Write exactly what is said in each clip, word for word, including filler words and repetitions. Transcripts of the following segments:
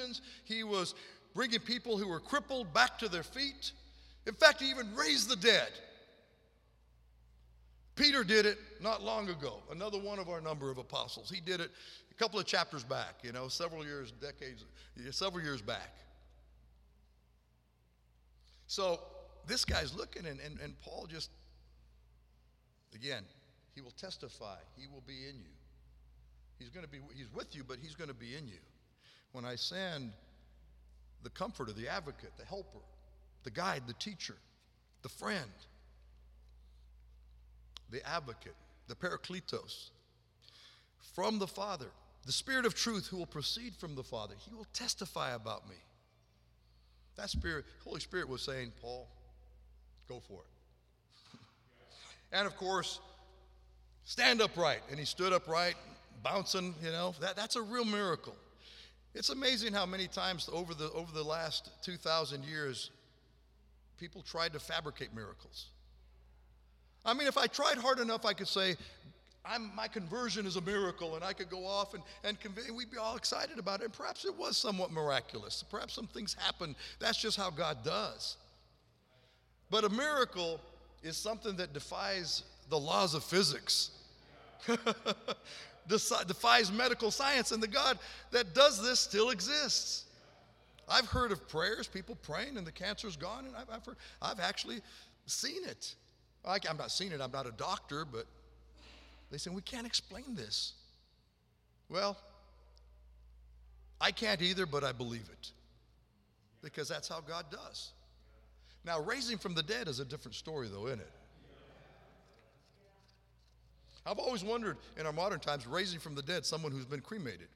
demons. He was bringing people who were crippled back to their feet. In fact, he even raised the dead. Peter did it not long ago, another one of our number of apostles. He did it a couple of chapters back, you know, several years, decades, several years back. So this guy's looking, and, and, and Paul just, again, he will testify. He will be in you. He's going to be, he's with you, but he's going to be in you. When I send the comforter, the advocate, the helper, the guide, the teacher, the friend, the advocate, the parakletos, from the Father, the Spirit of truth who will proceed from the Father, he will testify about me. That Spirit, Holy Spirit was saying, Paul, go for it. And of course, stand upright. And he stood upright, bouncing, you know, that, that's a real miracle. It's amazing how many times over the, over the last two thousand years, people tried to fabricate miracles. I mean, if I tried hard enough, I could say, I'm, my conversion is a miracle, and I could go off and, and conv- we'd be all excited about it. And perhaps it was somewhat miraculous. Perhaps some things happened. That's just how God does. But a miracle is something that defies the laws of physics, defies medical science, and the God that does this still exists. I've heard of prayers, people praying, and the cancer's gone, and I've, I've, heard, I've actually seen it. I, I'm not seeing it, I'm not a doctor, but they say, we can't explain this. Well, I can't either, but I believe it, because that's how God does. Now, raising from the dead is a different story, though, isn't it? I've always wondered, in our modern times, raising from the dead someone who's been cremated.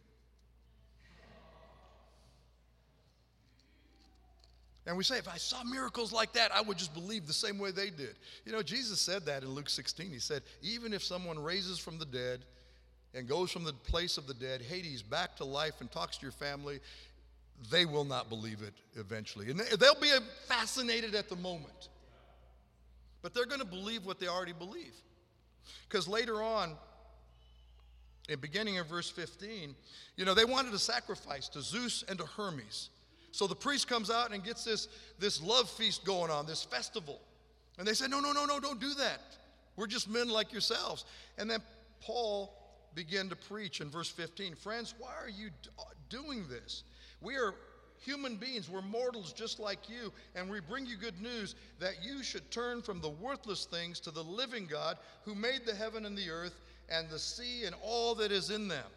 And we say, if I saw miracles like that, I would just believe the same way they did. You know, Jesus said that in Luke sixteen. He said, even if someone raises from the dead and goes from the place of the dead, Hades, back to life and talks to your family, they will not believe it eventually. And they'll be fascinated at the moment. But they're going to believe what they already believe. Because later on, in beginning of verse fifteen, you know, they wanted a sacrifice to Zeus and to Hermes. So the priest comes out and gets this, this love feast going on, this festival. And they said, no, no, no, no, don't do that. We're just men like yourselves. And then Paul began to preach in verse fifteen. Friends, why are you doing this? We are human beings. We're mortals just like you. And we bring you good news that you should turn from the worthless things to the living God who made the heaven and the earth and the sea and all that is in them.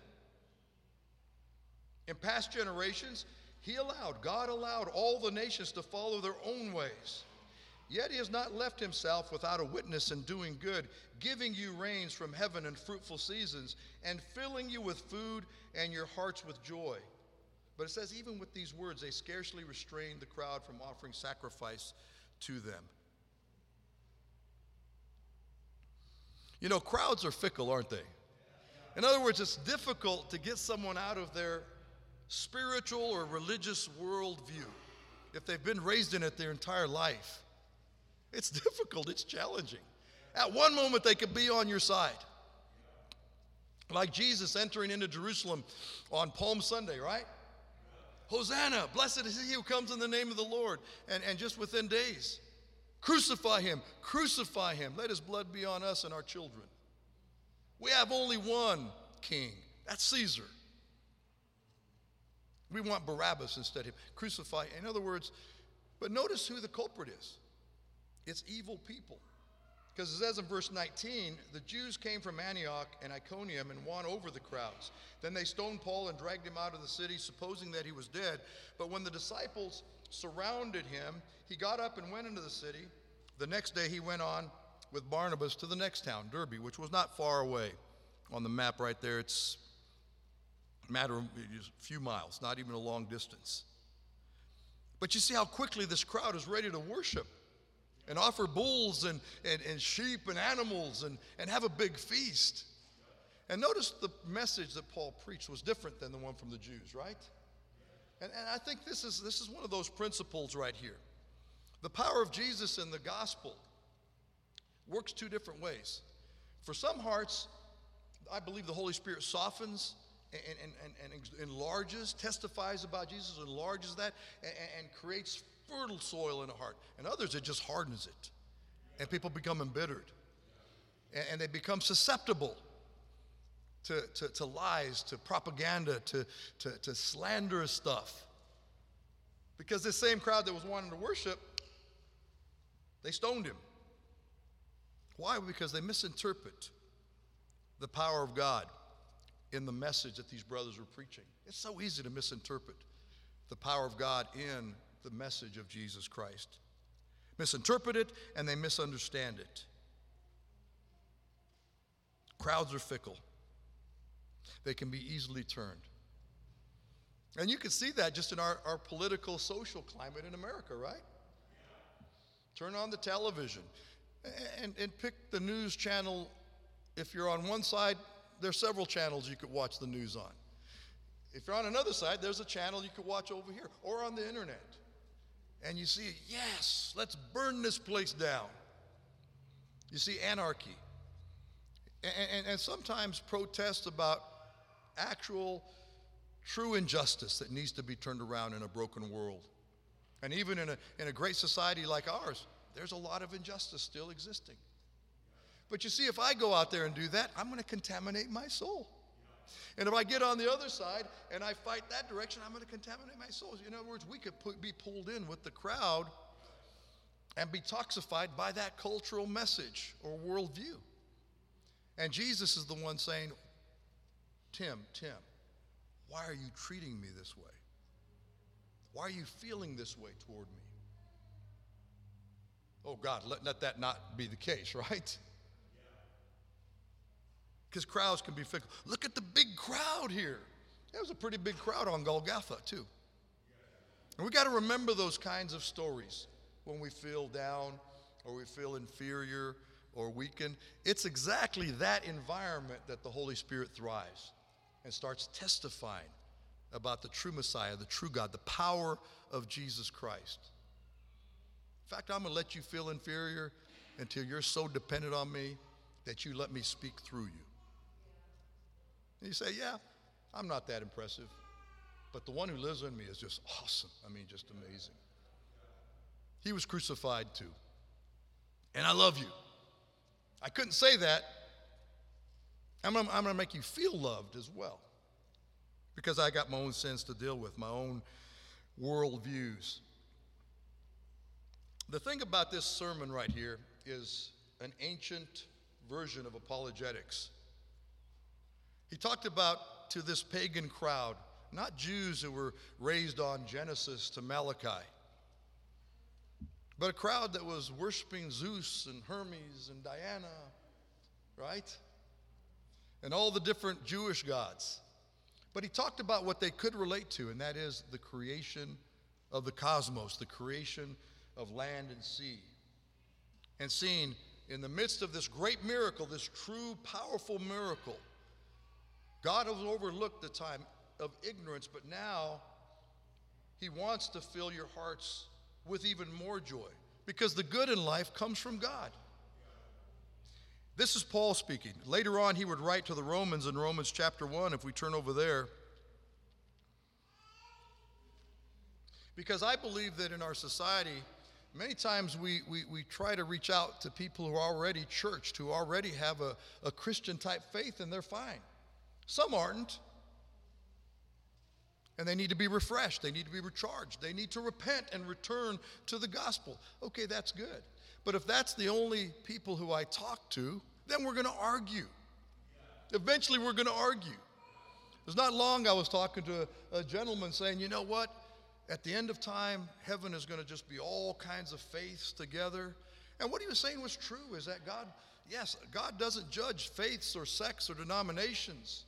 In past generations, He allowed, God allowed all the nations to follow their own ways. Yet he has not left himself without a witness in doing good, giving you rains from heaven and fruitful seasons, and filling you with food and your hearts with joy. But it says, even with these words, they scarcely restrained the crowd from offering sacrifice to them. You know, crowds are fickle, aren't they? In other words, it's difficult to get someone out of their spiritual or religious worldview if they've been raised in it their entire life. It's difficult, it's challenging. At one moment they could be on your side, like Jesus entering into Jerusalem on Palm Sunday, right? Hosanna, blessed is he who comes in the name of the Lord. And, and just within days, crucify him, crucify him, let his blood be on us and our children. We have only one king, that's Caesar. We want Barabbas instead of him. Crucify. In other words, but notice who the culprit is. It's evil people. Because it says in verse nineteen, the Jews came from Antioch and Iconium and won over the crowds. Then they stoned Paul and dragged him out of the city, supposing that he was dead. But when the disciples surrounded him, he got up and went into the city. The next day he went on with Barnabas to the next town, Derbe, which was not far away. On the map right there, it's a matter of a few miles, not even a long distance. But you see how quickly this crowd is ready to worship and offer bulls and, and, and sheep and animals and, and have a big feast. And notice the message that Paul preached was different than the one from the Jews, right? And, and I think this is, this is one of those principles right here. The power of Jesus in the gospel works two different ways. For some hearts, I believe the Holy Spirit softens and, and, and, and enlarges, testifies about Jesus, enlarges that, and, and creates fertile soil in the heart. And others, it just hardens it. And people become embittered. And, and they become susceptible to, to, to lies, to propaganda, to, to, to slanderous stuff. Because this same crowd that was wanting to worship, they stoned him. Why? Because they misinterpret the power of God in the message that these brothers were preaching. It's so easy to misinterpret the power of God in the message of Jesus Christ. Misinterpret it, and they misunderstand it. Crowds are fickle. They can be easily turned. And you can see that just in our, our political, social climate in America, right? Turn on the television and, and pick the news channel. If you're on one side, there's several channels you could watch the news on. If you're on another side, there's a channel you could watch over here or on the internet. And you see, yes, let's burn this place down. You see anarchy. And, and, and sometimes protests about actual, true injustice that needs to be turned around in a broken world. And even in a, in a great society like ours, there's a lot of injustice still existing. But you see, if I go out there and do that, I'm going to contaminate my soul. And if I get on the other side and I fight that direction, I'm going to contaminate my soul. In other words, we could put, be pulled in with the crowd and be toxified by that cultural message or worldview. And Jesus is the one saying, Tim, Tim, why are you treating me this way? Why are you feeling this way toward me? Oh, God, let, let that not be the case, right? Because crowds can be fickle. Look at the big crowd here. There was a pretty big crowd on Golgotha, too. And we got to remember those kinds of stories when we feel down or we feel inferior or weakened. It's exactly that environment that the Holy Spirit thrives and starts testifying about the true Messiah, the true God, the power of Jesus Christ. In fact, I'm going to let you feel inferior until you're so dependent on me that you let me speak through you. And you say, yeah, I'm not that impressive, but the one who lives in me is just awesome. I mean, just amazing. He was crucified too. And I love you. I couldn't say that. I'm going to make you feel loved as well, because I got my own sins to deal with, my own worldviews. The thing about this sermon right here is an ancient version of apologetics. He talked about to this pagan crowd, not Jews who were raised on Genesis to Malachi, but a crowd that was worshiping Zeus and Hermes and Diana, right? And all the different Jewish gods. But he talked about what they could relate to, and that is the creation of the cosmos, the creation of land and sea. And seeing in the midst of this great miracle, this true, powerful miracle, God has overlooked the time of ignorance, but now he wants to fill your hearts with even more joy, because the good in life comes from God. This is Paul speaking. Later on, he would write to the Romans in Romans chapter one, if we turn over there. Because I believe that in our society, many times we, we, we try to reach out to people who are already churched, who already have a, a Christian-type faith, and they're fine. Some aren't. And they need to be refreshed. They need to be recharged. They need to repent and return to the gospel. Okay, that's good. But if that's the only people who I talk to, then we're going to argue. Eventually, we're going to argue. It was not long I was talking to a, a gentleman saying, you know what? At the end of time, heaven is going to just be all kinds of faiths together. And what he was saying was true, is that God, yes, God doesn't judge faiths or sects or denominations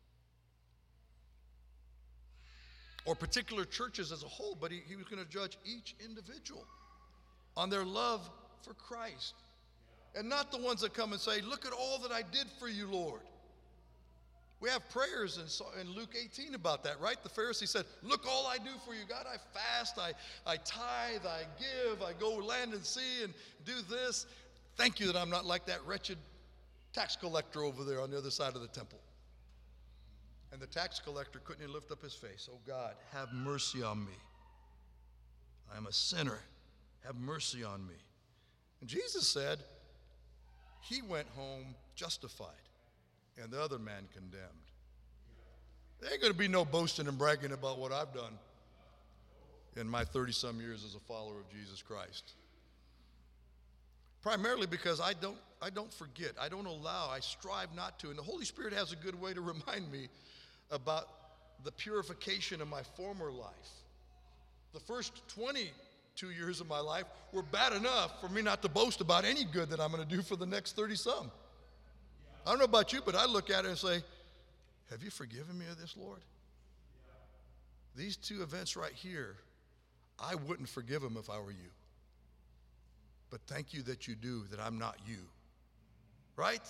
or particular churches as a whole, but he, he was going to judge each individual on their love for Christ. And not the ones that come and say, look at all that I did for you, Lord. We have prayers in, in Luke eighteen about that, right? The Pharisee said, look all I do for you, God. I fast, I, I tithe, I give, I go land and sea and do this. Thank you that I'm not like that wretched tax collector over there on the other side of the temple. And the tax collector couldn't even lift up his face. Oh God, have mercy on me. I am a sinner. Have mercy on me. And Jesus said, he went home justified, and the other man condemned. There ain't going to be no boasting and bragging about what I've done in my thirty-some years as a follower of Jesus Christ. Primarily because I don't, I don't forget. I don't allow. I strive not to. And the Holy Spirit has a good way to remind me about the purification of my former life. The first twenty-two years of my life were bad enough for me not to boast about any good that I'm going to do for the next thirty-some. I don't know about you, but I look at it and say, have you forgiven me of this, Lord? These two events right here, I wouldn't forgive them if I were you. But thank you that you do, that I'm not you. Right?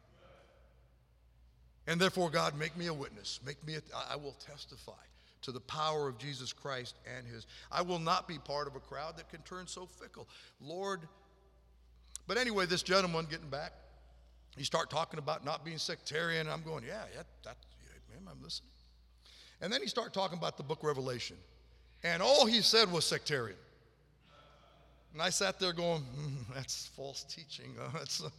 And therefore, God, make me a witness. Make me a, I will testify to the power of Jesus Christ and his. I will not be part of a crowd that can turn so fickle. Lord, but anyway, this gentleman, getting back, you start talking about not being sectarian. I'm going, yeah, yeah, that, yeah, man, I'm listening. And then he start talking about the book of Revelation. And all he said was sectarian. And I sat there going, mm, that's false teaching. Uh, that's, uh,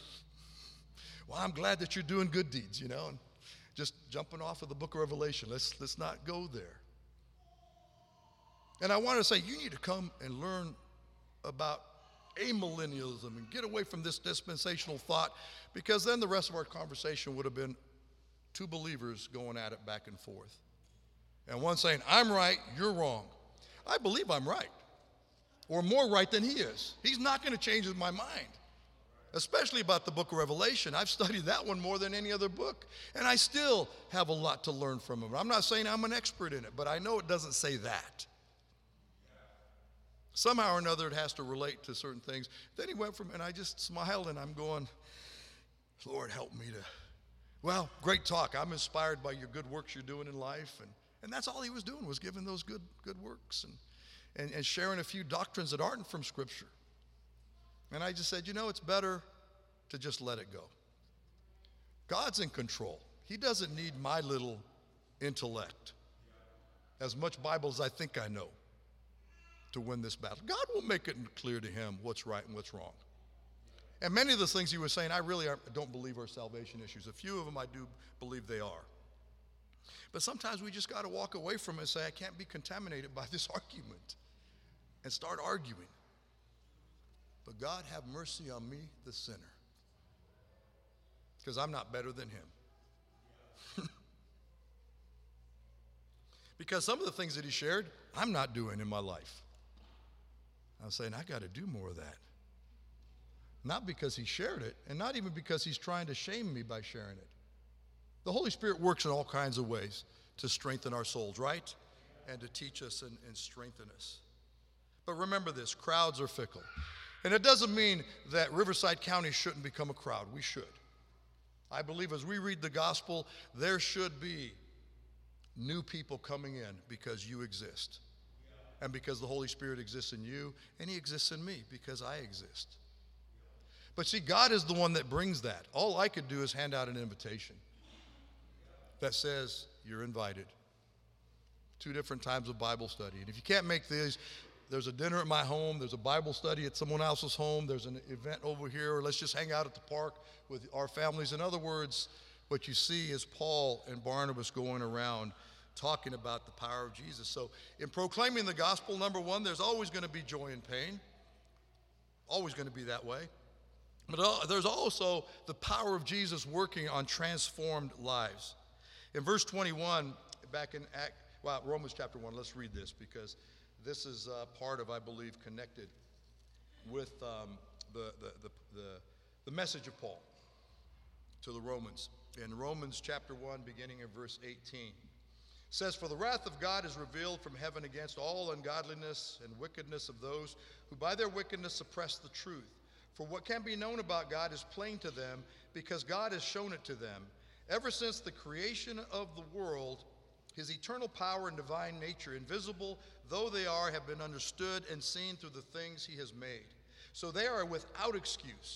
well, I'm glad that you're doing good deeds, you know, and just jumping off of the book of Revelation. Let's, let's not go there. And I want to say, you need to come and learn about amillennialism and get away from this dispensational thought, because then the rest of our conversation would have been two believers going at it back and forth. And one saying, I'm right, you're wrong. I believe I'm right, or more right than he is. He's not going to change my mind, especially about the book of Revelation. I've studied that one more than any other book, and I still have a lot to learn from him. I'm not saying I'm an expert in it, but I know it doesn't say that. Somehow or another, it has to relate to certain things. Then he went from, and I just smiled, and I'm going, Lord, help me to, well, great talk. I'm inspired by your good works you're doing in life. And, and that's all he was doing, was giving those good, good works and, and, and sharing a few doctrines that aren't from Scripture. And I just said, you know, it's better to just let it go. God's in control. He doesn't need my little intellect, as much Bible as I think I know, to win this battle. God will make it clear to him what's right and what's wrong. And many of the things he was saying, I really don't believe are salvation issues. A few of them I do believe they are. But sometimes we just got to walk away from it and say, I can't be contaminated by this argument, and start arguing. But God, have mercy on me, the sinner, because I'm not better than him. Because some of the things that he shared, I'm not doing in my life. I'm saying, I got to do more of that. Not because he shared it, and not even because he's trying to shame me by sharing it. The Holy Spirit works in all kinds of ways to strengthen our souls, right? And to teach us and, and strengthen us. But remember this, crowds are fickle. And it doesn't mean that Riverside County shouldn't become a crowd. We should. I believe as we read the gospel, there should be new people coming in because you exist. And because the Holy Spirit exists in you, and he exists in me because I exist. But see, God is the one that brings that. All I could do is hand out an invitation that says, you're invited. Two different times of Bible study. And if you can't make these, there's a dinner at my home, there's a Bible study at someone else's home, there's an event over here, or let's just hang out at the park with our families. In other words, what you see is Paul and Barnabas going around talking about the power of Jesus. So in proclaiming the gospel, number one, there's always going to be joy and pain. Always going to be that way. But there's also the power of Jesus working on transformed lives. In verse twenty-one, back in Act, well, Romans chapter one, let's read this, because this is uh, part of, I believe, connected with um, the, the, the, the, the message of Paul to the Romans. In Romans chapter one, beginning in verse eighteen, it says, for the wrath of God is revealed from heaven against all ungodliness and wickedness of those who by their wickedness suppress the truth. For what can be known about God is plain to them, because God has shown it to them. Ever since the creation of the world, his eternal power and divine nature, invisible though they are, have been understood and seen through the things he has made. So they are without excuse.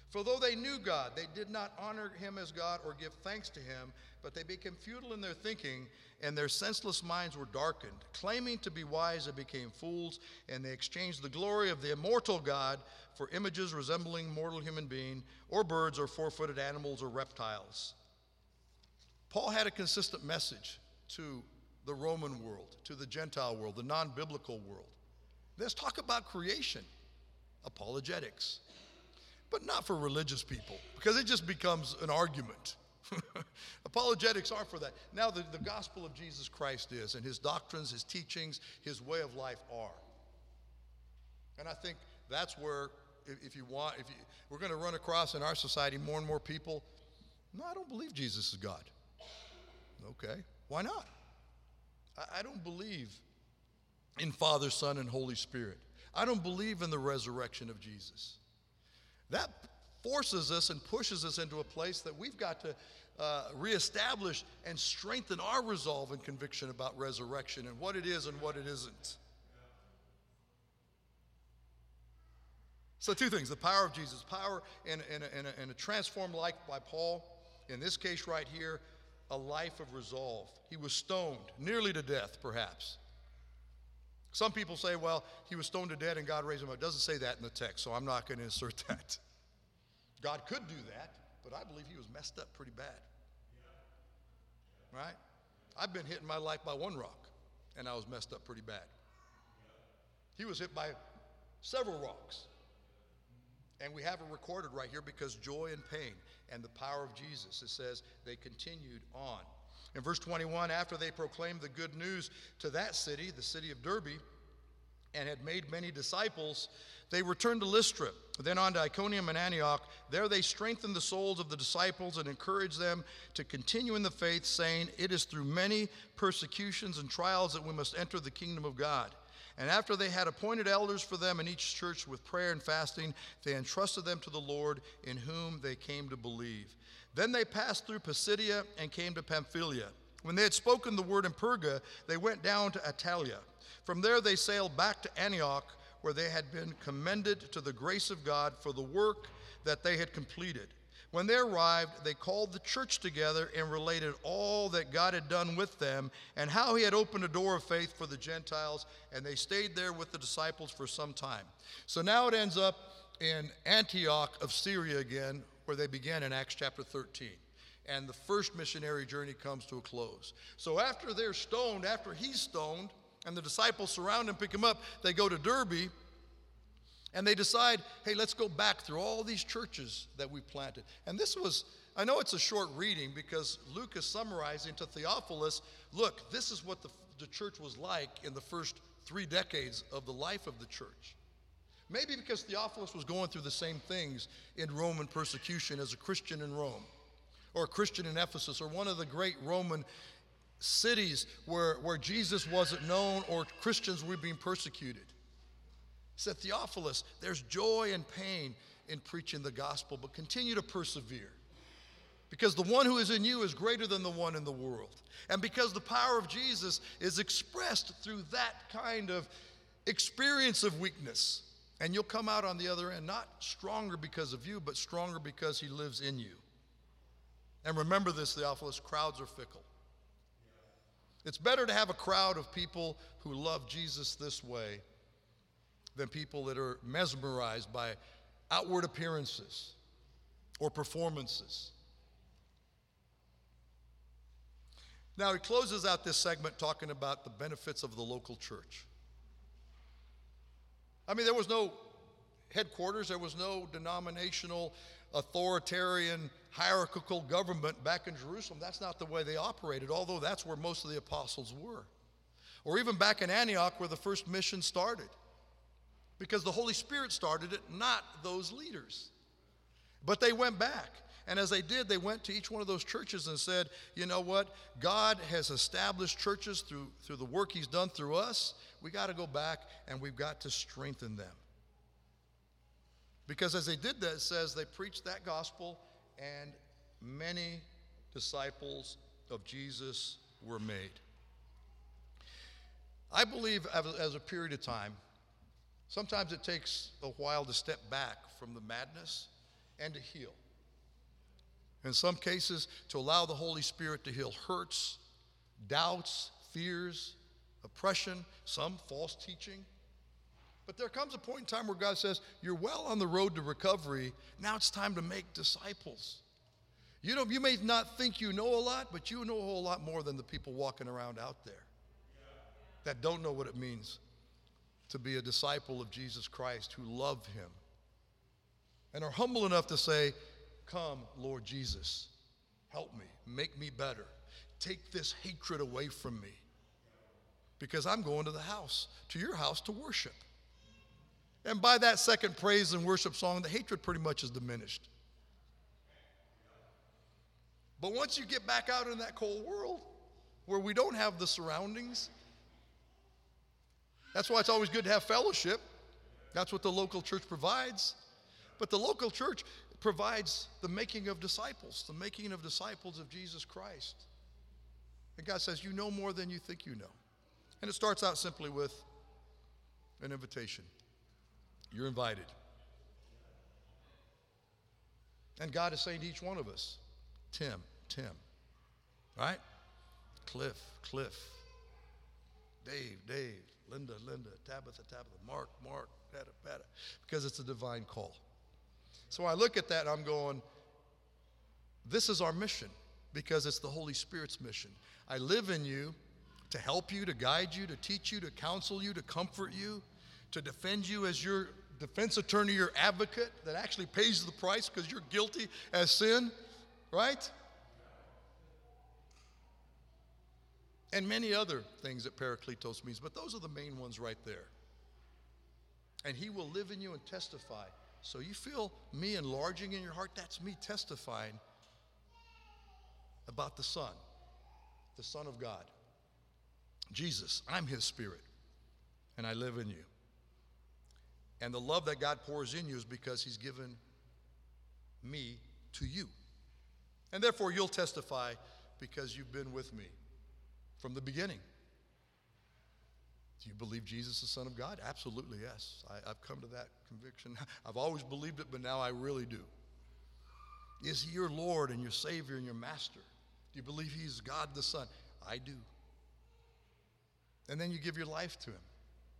For though they knew God, they did not honor him as God or give thanks to him, but they became futile in their thinking, and their senseless minds were darkened. Claiming to be wise, they became fools, and they exchanged the glory of the immortal God for images resembling mortal human being, or birds, or four-footed animals, or reptiles. Paul had a consistent message to the Roman world, to the Gentile world, the non-biblical world. Let's talk about creation, apologetics, but not for religious people, because it just becomes an argument. Apologetics aren't for that. Now, the, the gospel of Jesus Christ is, and his doctrines, his teachings, his way of life are. And I think that's where, if, if you want, if you, we're going to run across in our society more and more people, no, I don't believe Jesus is God. Okay, why not? I, I don't believe in Father, Son, and Holy Spirit. I don't believe in the resurrection of Jesus. That forces us and pushes us into a place that we've got to uh, reestablish and strengthen our resolve and conviction about resurrection and what it is and what it isn't. So two things: the power of Jesus, power in, in, a, in, a, in a transformed life by Paul. In this case right here, a life of resolve. He was stoned, nearly to death perhaps. Some people say, well, he was stoned to death and God raised him up. It doesn't say that in the text, so I'm not going to insert that. God could do that, but I believe he was messed up pretty bad. Right? I've been hit in my life by one rock, and I was messed up pretty bad. He was hit by several rocks. And we have it recorded right here because joy and pain and the power of Jesus, it says they continued on. In verse twenty-one, after they proclaimed the good news to that city, the city of Derbe, and had made many disciples, they returned to Lystra, then on to Iconium and Antioch. There they strengthened the souls of the disciples and encouraged them to continue in the faith, saying, it is through many persecutions and trials that we must enter the kingdom of God. And after they had appointed elders for them in each church with prayer and fasting, they entrusted them to the Lord, in whom they came to believe. Then they passed through Pisidia and came to Pamphylia. When they had spoken the word in Perga, they went down to Attalia. From there they sailed back to Antioch, where they had been commended to the grace of God for the work that they had completed. When they arrived, they called the church together and related all that God had done with them and how he had opened a door of faith for the Gentiles, and they stayed there with the disciples for some time. So now it ends up in Antioch of Syria again, where they began in Acts chapter thirteen. And the first missionary journey comes to a close. So after they're stoned, after he's stoned, and the disciples surround him, pick him up, they go to Derbe, and they decide, hey, let's go back through all these churches that we planted. And this was, I know it's a short reading because Luke is summarizing to Theophilus, look, this is what the, the church was like in the first three decades of the life of the church. Maybe because Theophilus was going through the same things in Roman persecution as a Christian in Rome, or a Christian in Ephesus, or one of the great Roman cities where, where Jesus wasn't known or Christians were being persecuted. He said, Theophilus, there's joy and pain in preaching the gospel, but continue to persevere. Because the one who is in you is greater than the one in the world. And because the power of Jesus is expressed through that kind of experience of weakness. And you'll come out on the other end, not stronger because of you, but stronger because he lives in you. And remember this, Theophilus, crowds are fickle. It's better to have a crowd of people who love Jesus this way than people that are mesmerized by outward appearances or performances. Now, he closes out this segment talking about the benefits of the local church. I mean, there was no headquarters, there was no denominational, authoritarian, hierarchical government back in Jerusalem. That's not the way they operated, although that's where most of the apostles were. Or even back in Antioch where the first mission started. Because the Holy Spirit started it, not those leaders. But they went back. And as they did, they went to each one of those churches and said, you know what? God has established churches through, through the work he's done through us. We got to go back and we've got to strengthen them. Because as they did that, it says they preached that gospel and many disciples of Jesus were made. I believe as a period of time, sometimes it takes a while to step back from the madness and to heal. In some cases, to allow the Holy Spirit to heal hurts, doubts, fears, oppression, some false teaching. But there comes a point in time where God says, you're well on the road to recovery. Now it's time to make disciples. You know, you may not think you know a lot, but you know a whole lot more than the people walking around out there that don't know what it means to be a disciple of Jesus Christ, who love him and are humble enough to say, come, Lord Jesus, help me, make me better. Take this hatred away from me, because I'm going to the house, to your house, to worship. And by that second praise and worship song, the hatred pretty much is diminished. But once you get back out in that cold world where we don't have the surroundings, that's why it's always good to have fellowship. That's what the local church provides. But the local church provides the making of disciples, the making of disciples of Jesus Christ. And God says, you know more than you think you know. And it starts out simply with an invitation. You're invited. And God is saying to each one of us, Tim, Tim, right? Cliff, Cliff, Dave, Dave, Linda, Linda, Tabitha, Tabitha, Mark, Mark, Pata, Pata, because it's a divine call. So I look at that and I'm going, this is our mission, because it's the Holy Spirit's mission. I live in you to help you, to guide you, to teach you, to counsel you, to comfort you, to defend you as your defense attorney, your advocate that actually pays the price because you're guilty as sin, right? And many other things that Parakletos means, but those are the main ones right there. And he will live in you and testify. So you feel me enlarging in your heart? That's me testifying about the Son, the Son of God. Jesus, I'm his Spirit, and I live in you. And the love that God pours in you is because he's given me to you. And therefore you'll testify because you've been with me from the beginning. Do you believe Jesus is the Son of God? Absolutely, yes. I, I've come to that conviction. I've always believed it, but now I really do. Is he your Lord and your Savior and your Master? Do you believe he's God the Son? I do. And then you give your life to him.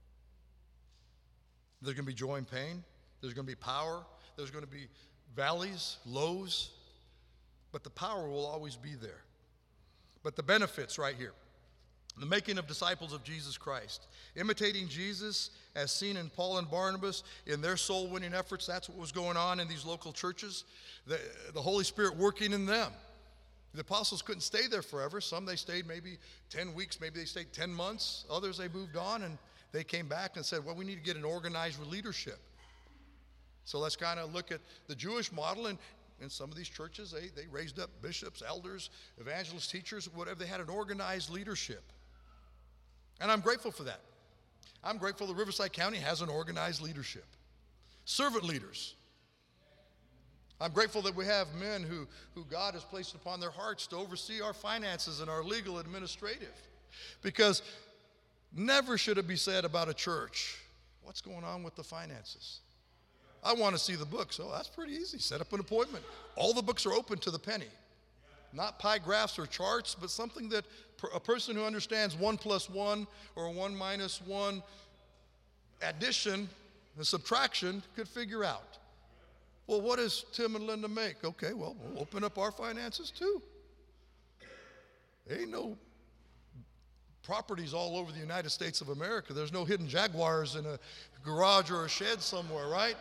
There's going to be joy and pain. There's going to be power. There's going to be valleys, lows. But the power will always be there. But the benefits right here. The making of disciples of Jesus Christ. Imitating Jesus as seen in Paul and Barnabas in their soul-winning efforts. That's what was going on in these local churches. The, the Holy Spirit working in them. The apostles couldn't stay there forever. Some they stayed maybe ten weeks, maybe they stayed ten months. Others they moved on and they came back and said, well, we need to get an organized leadership. So let's kind of look at the Jewish model. And in some of these churches, they, they raised up bishops, elders, evangelists, teachers, whatever. They had an organized leadership. And I'm grateful for that. I'm grateful that Riverside County has an organized leadership. Servant leaders. I'm grateful that we have men who, who God has placed upon their hearts to oversee our finances and our legal administrative. Because never should it be said about a church, what's going on with the finances? I want to see the books. Oh, that's pretty easy. Set up an appointment. All the books are open to the penny. Not pie graphs or charts, but something that a person who understands one plus one or one minus one addition and subtraction could figure out. Well, what does Tim and Linda make? Okay, well, we'll open up our finances too. There ain't no properties all over the United States of America. There's no hidden Jaguars in a garage or a shed somewhere, right?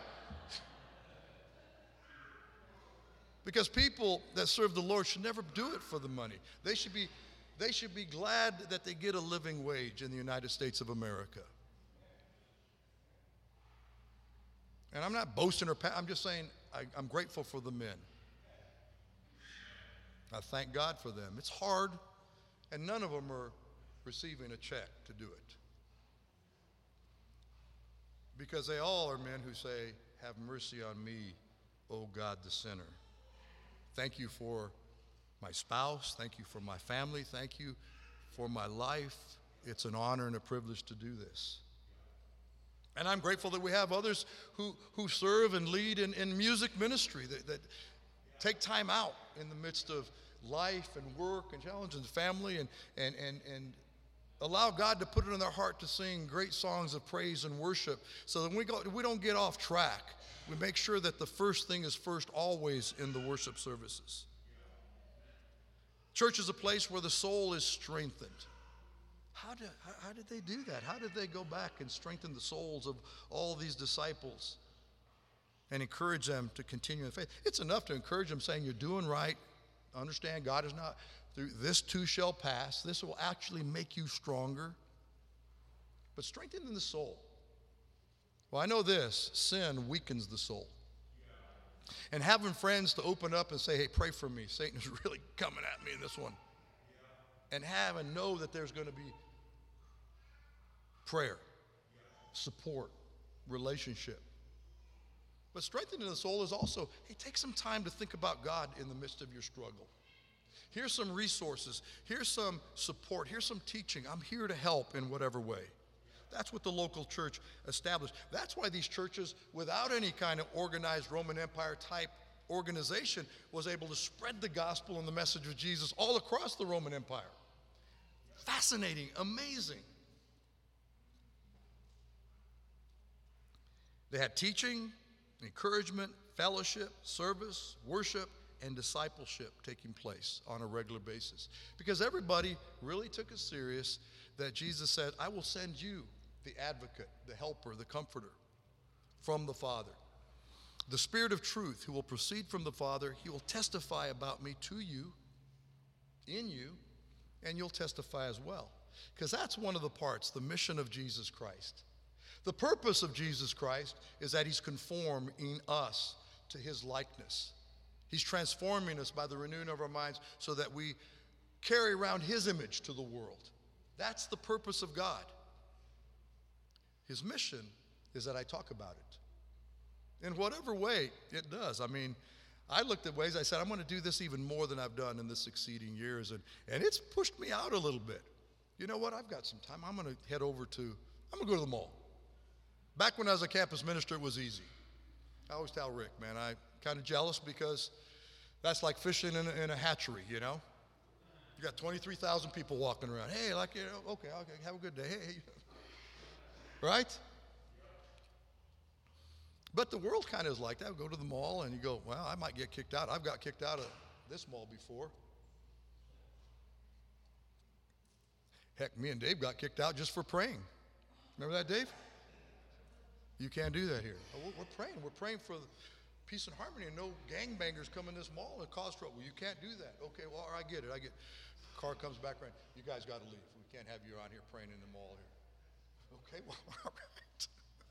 Because people that serve the Lord should never do it for the money. They should be, they should be glad that they get a living wage in the United States of America. And I'm not boasting or pa- I'm just saying I, I'm grateful for the men. I thank God for them. It's hard, and none of them are receiving a check to do it. Because they all are men who say, have mercy on me, O God the sinner. Thank you for my spouse. Thank you for my family. Thank you for my life. It's an honor and a privilege to do this. And I'm grateful that we have others who, who serve and lead in, in music ministry, that, that take time out in the midst of life and work and challenge and family, and, and, and, and allow God to put it in their heart to sing great songs of praise and worship, so that when we, go, we don't get off track. We make sure that the first thing is first always in the worship services. Church is a place where the soul is strengthened. How did, how, how did they do that? How did they go back and strengthen the souls of all these disciples and encourage them to continue in faith? It's enough to encourage them, saying, you're doing right. Understand, God is not through. This too shall pass. This will actually make you stronger. But strengthening the soul. Well, I know this, sin weakens the soul. And having friends to open up and say, hey, pray for me. Satan is really coming at me in this one. And have and know that there's going to be prayer, support, relationship. But strengthening the soul is also, hey, take some time to think about God in the midst of your struggle. Here's some resources. Here's some support. Here's some teaching. I'm here to help in whatever way. That's what the local church established. That's why these churches, without any kind of organized Roman Empire type organization, was able to spread the gospel and the message of Jesus all across the Roman Empire. Fascinating, amazing. They had teaching, encouragement, fellowship, service, worship, and discipleship taking place on a regular basis. Because everybody really took it serious that Jesus said, I will send you the advocate, the helper, the comforter from the Father. The Spirit of truth who will proceed from the Father. He will testify about me to you, in you, and you'll testify as well. Because that's one of the parts, the mission of Jesus Christ. The purpose of Jesus Christ is that he's conforming us to his likeness. He's transforming us by the renewing of our minds so that we carry around his image to the world. That's the purpose of God. His mission is that I talk about it. In whatever way it does. I mean, I looked at ways, I said, I'm going to do this even more than I've done in the succeeding years. And, and it's pushed me out a little bit. You know what? I've got some time. I'm going to head over to, I'm going to go to the mall. Back when I was a campus minister, it was easy. I always tell Rick, man, I'm kind of jealous because that's like fishing in a, in a hatchery, you know? You got twenty-three thousand people walking around. Hey, like, you know, okay, okay, have a good day. Hey, right? But the world kind of is like that. We go to the mall and you go, well, I might get kicked out. I've got kicked out of this mall before. Heck, me and Dave got kicked out just for praying. Remember that, Dave? You can't do that here. Oh, we're praying. We're praying for peace and harmony and no gangbangers come in this mall and cause trouble. You can't do that. Okay, well, I get it. I get it. Car comes back around. You guys got to leave. We can't have you around here praying in the mall here. Okay, well, all right.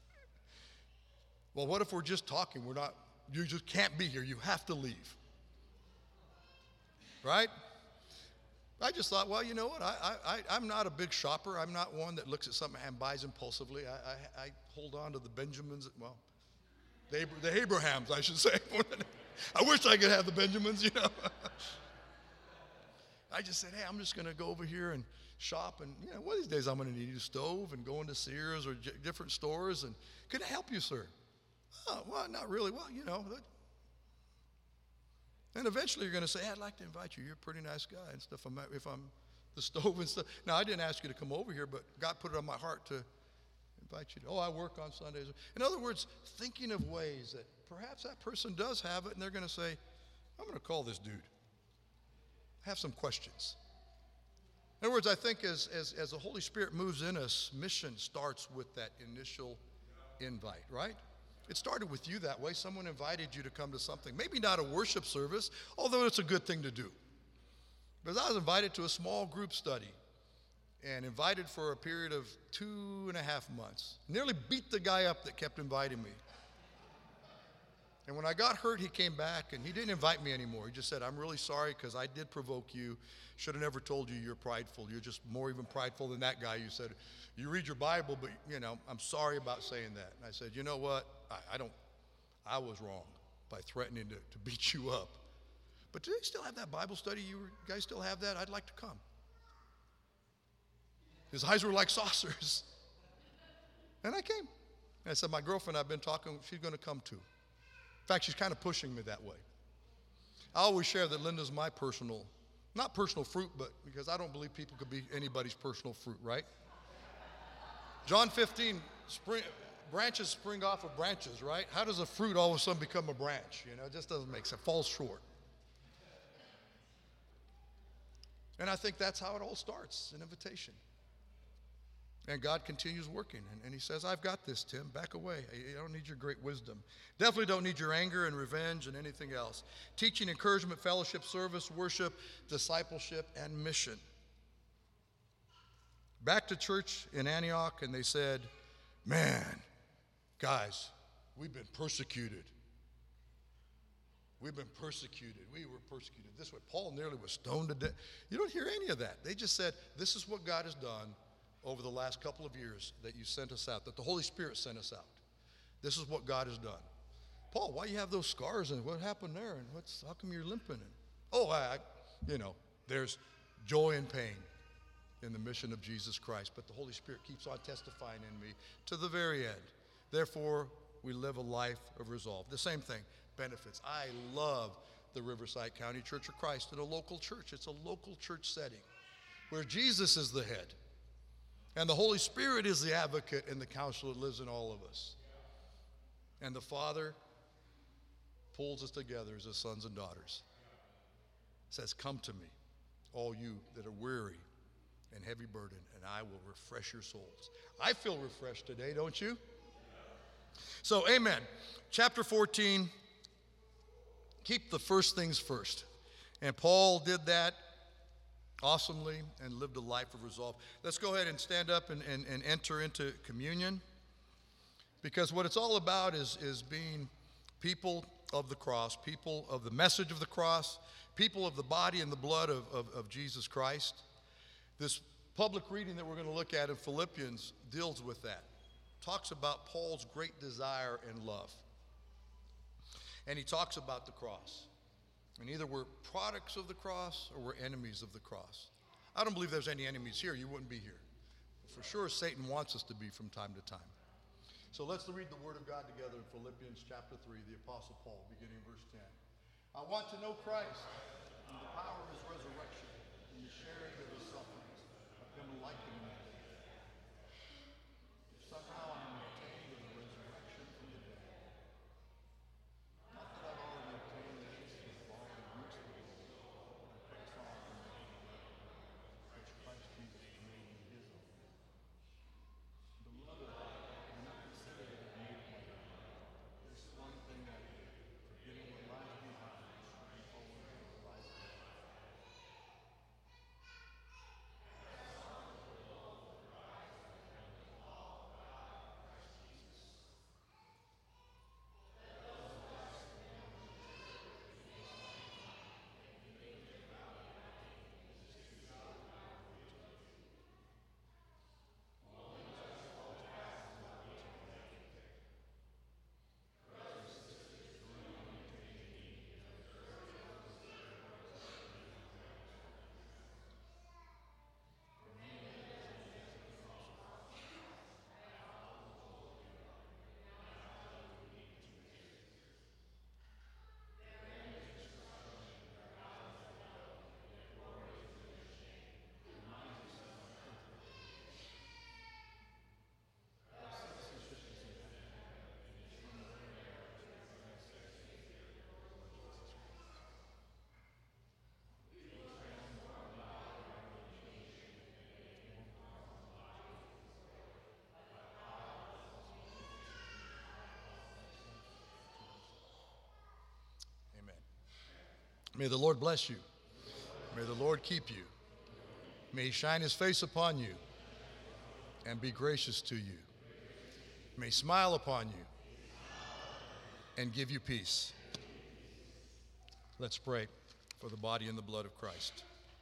Well, what if we're just talking? We're not, you just can't be here. You have to leave. Right? I just thought, well, you know what? I, I, I'm not a big shopper. I'm not one that looks at something and buys impulsively. I, I, I hold on to the Benjamins. Well, the, the Abrahams, I should say. I wish I could have the Benjamins, you know. I just said, hey, I'm just going to go over here and shop. And, you know, one of these days I'm going to need a stove and go into Sears or j- different stores. And can I help you, sir? Oh, well, not really. Well, you know. That, and eventually you're going to say, hey, I'd like to invite you. You're a pretty nice guy and stuff. I'm, if I'm the stove and stuff. Now, I didn't ask you to come over here, but God put it on my heart to invite you to, oh, I work on Sundays. In other words, thinking of ways that perhaps that person does have it, and they're going to say, I'm going to call this dude. I have some questions. In other words, I think as, as, as the Holy Spirit moves in us, mission starts with that initial invite, right? It started with you that way. Someone invited you to come to something. Maybe not a worship service, although it's a good thing to do. Because I was invited to a small group study and invited for a period of two and a half months. Nearly beat the guy up that kept inviting me. And when I got hurt, he came back and he didn't invite me anymore. He just said, I'm really sorry because I did provoke you. Should have never told you you're prideful. You're just more even prideful than that guy. You said, you read your Bible, but, you know, I'm sorry about saying that. And I said, you know what? I, I don't, I was wrong by threatening to, to beat you up. But do they still have that Bible study? You guys still have that? I'd like to come. His eyes were like saucers. And I came. And I said, my girlfriend I've been talking, she's going to come too. In fact, she's kind of pushing me that way. I always share that Linda's my personal, not personal fruit, but because I don't believe people could be anybody's personal fruit, right? John fifteen, spring, branches spring off of branches, right? How does a fruit all of a sudden become a branch? You know, it just doesn't make sense. It falls short. And I think that's how it all starts, an invitation. And God continues working. And, and he says, I've got this, Tim. Back away. I, I don't need your great wisdom. Definitely don't need your anger and revenge and anything else. Teaching, encouragement, fellowship, service, worship, discipleship, and mission. Back to church in Antioch, and they said, man, guys, we've been persecuted. We've been persecuted. We were persecuted this way. Paul nearly was stoned to death. You don't hear any of that. They just said, this is what God has done over the last couple of years that you sent us out, that the Holy Spirit sent us out. This is what God has done. Paul, why you have those scars and what happened there? And what's, how come you're limping? And, oh, I, I, you know, there's joy and pain in the mission of Jesus Christ, but the Holy Spirit keeps on testifying in me to the very end. Therefore, we live a life of resolve. The same thing, benefits. I love the Riverside County Church of Christ in a local church. It's a local church setting where Jesus is the head and the Holy Spirit is the advocate and the counselor that lives in all of us. And the Father pulls us together as his sons and daughters. Says, come to me, all you that are weary and heavy burden, and I will refresh your souls. I feel refreshed today, don't you? So, amen. Chapter fourteen, keep the first things first. And Paul did that awesomely and lived a life of resolve. Let's go ahead and stand up and, and, and enter into communion, because what it's all about is, is being people of the cross, people of the message of the cross, people of the body and the blood of, of, of Jesus Christ. This public reading that we're going to look at in Philippians deals with that. Talks about Paul's great desire and love. And he talks about the cross. And either we're products of the cross or we're enemies of the cross. I don't believe there's any enemies here. You wouldn't be here. For sure, Satan wants us to be from time to time. So let's read the Word of God together in Philippians chapter three, the Apostle Paul, beginning verse ten. I want to know Christ and the power of his resurrection and the sharing of his sufferings. I've come to like him in that. If somehow I'm obtained of the resurrection from the dead. Not that I've already obtained the kiss of the Father and reached the glory, but I press on which Christ Jesus made me his own. Beloved, do not consider that I've made my own. This is one thing I do, forgetting what lies behind and following what lies ahead. May the Lord bless you. May the Lord keep you. May he shine his face upon you and be gracious to you. May he smile upon you and give you peace. Let's pray for the body and the blood of Christ.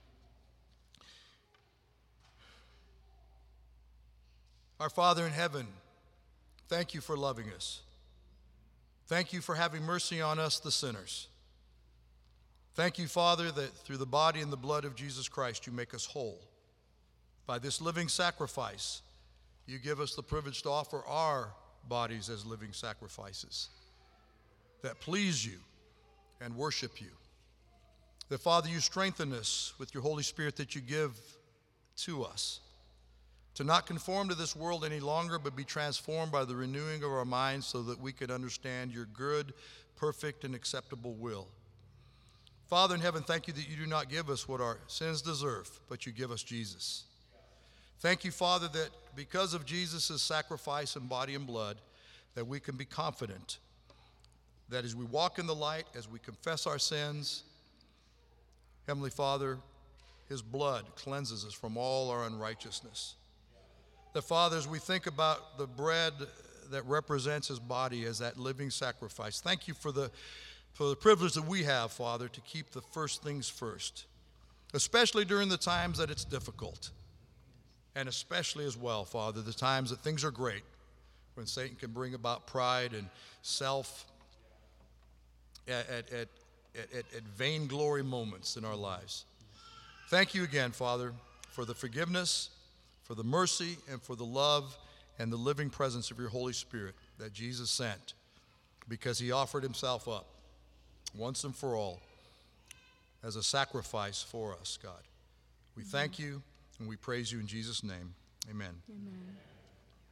Our Father in heaven, thank you for loving us. Thank you for having mercy on us, the sinners. Thank you, Father, that through the body and the blood of Jesus Christ, you make us whole. By this living sacrifice, you give us the privilege to offer our bodies as living sacrifices that please you and worship you. That, Father, you strengthen us with your Holy Spirit that you give to us, to not conform to this world any longer, but be transformed by the renewing of our minds so that we can understand your good, perfect, and acceptable will. Father in heaven, thank you that you do not give us what our sins deserve, but you give us Jesus. Thank you, Father, that because of Jesus' sacrifice in body and blood, that we can be confident that as we walk in the light, as we confess our sins, Heavenly Father, his blood cleanses us from all our unrighteousness. That, Father, as we think about the bread that represents his body as that living sacrifice, thank you for the, for the privilege that we have, Father, to keep the first things first, especially during the times that it's difficult, and especially as well, Father, the times that things are great, when Satan can bring about pride and self at, at, at, at, at vainglory moments in our lives. Thank you again, Father, for the forgiveness, for the mercy, and for the love and the living presence of your Holy Spirit that Jesus sent because he offered himself up once and for all as a sacrifice for us, God. We thank you and we praise you in Jesus' name. Amen. Amen.